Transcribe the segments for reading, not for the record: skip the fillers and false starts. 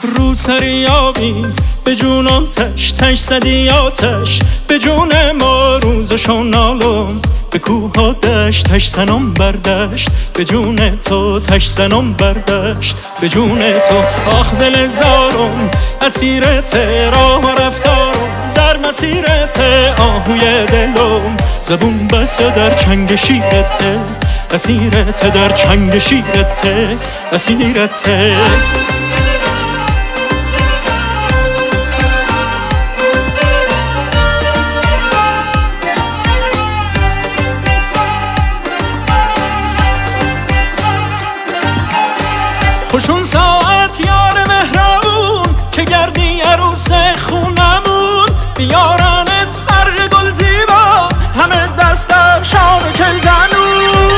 رو سری آبی به جونم تش زدی آتش به جون ما روزشون نالم به کوه ها دشت تش زنم بردشت به جون تو تش زنم بردشت به جون تو آخ دل زارم اسیرت راه و رفتارم در مسیرت آهوی دلم زبون بسته در چنگ شیرت اسیرت در چنگ شیرت اسیرت خوشون ساعت یار مهربون که گردی عروس خونمون بیارنت برق گل زیبا همه دست افشان و چل زنون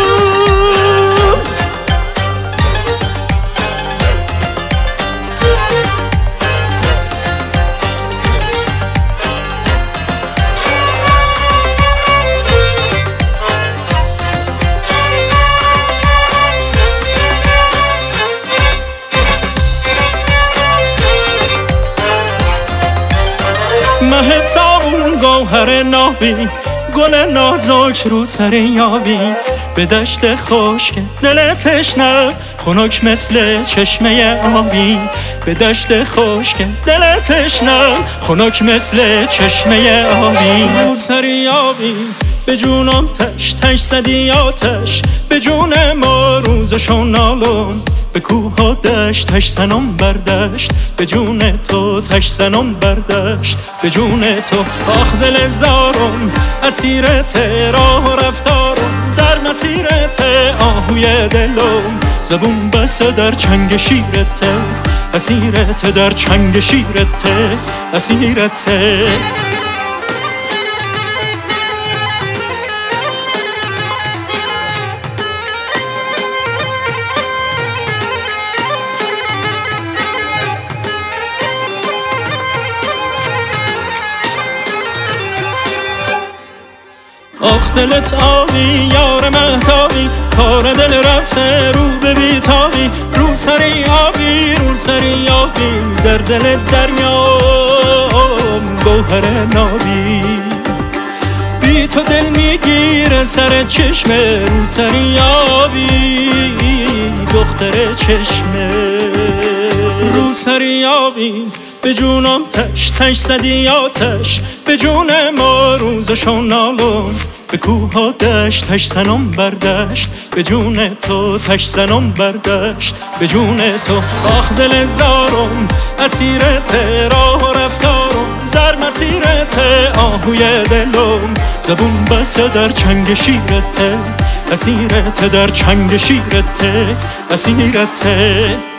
مه صابون گوهر نابی گل نازک رو سر یابی به دشت خشک دل تشنه خنک مثل چشمه آبی به دشت خشک دل تشنه خنک مثل چشمه آبی رو سر یابی به جونم تش زدی آتش به جون ما روزشون نالم به کوه ها دشت تش زنم بردشت به جون تو تش زنم بردشت به جون تو آخ دل زارم اسیرت راه و رفتارم در مسیرت آهوی دلم زبون بسته در چنگ شیرت اسیرت در چنگ شیرت اسیرت آخ دلت آبی یار مهتابی کار دل رفته رو به بیتابی رو سری آبی رو سری آبی در دل دریام گوهر نابی بی تو دل میگیره سر چشمه رو سری آبی دختر چشمه رو سری آبی به جونم تش زدی آتش به جون ما روزشون نالم به کوه ها دشت تش زنم بردشت به جون تو تش زنم بردشت به جون تو آخ دل زارم اسیرت راه و رفتارم در مسیرت آهوی دلم زبون بسته در چنگ شیرت اسیرت در چنگ شیرت اسیرت